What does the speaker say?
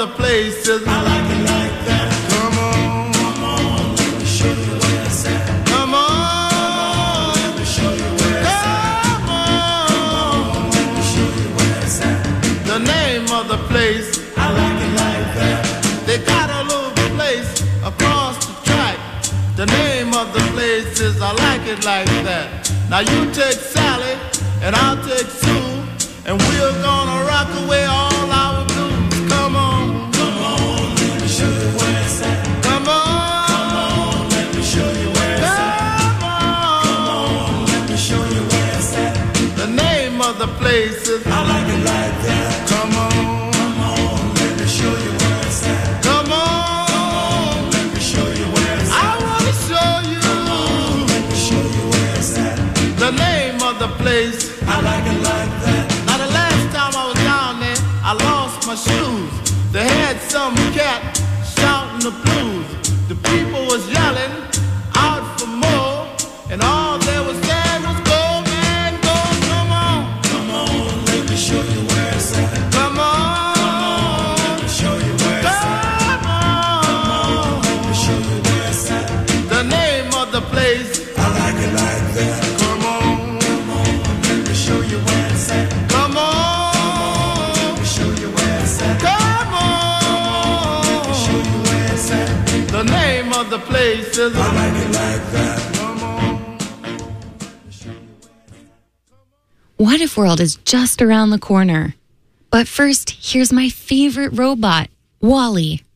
the place is, I like it like that. Come on, come on, let me show you where it's at. Come on, let me show you where it's at. Come on, let me show you where it's at. The name of the place, I like it like that. They got a little place across the track. The name of the place is, I like it like that. Now you take Sally and I'll take Sue, and we're gonna rock away all our blues. Come on, come on, let me show you where it's at. Come on, come on, let me show you where it's at. Come on, let me show you where it's at. The name of the place is, I like it like that. Come on, come on, let me show you where it's at. Come on, let me show you where it's at. I wanna show you. Come on, let me show you where it's at. The name of the place, I like it like that. Now the last time I was down there, I lost my shoes. They had some cat shouting the blues. The people was yelling out for more, and all they was saying was go, man, go. Come on, let me show you where it's at. Come on, let me show you where it's at. Come on, let me show you where it's at. The name of the place, I like it like that. Come on, let me show you where it's at. Come on, let me show you where it's at. Come on, let me show you where it's at. The name of the place is, I like it like that. Come on, let me show you where it's at. What If World is just around the corner. But first, here's my favorite robot, WALL-E.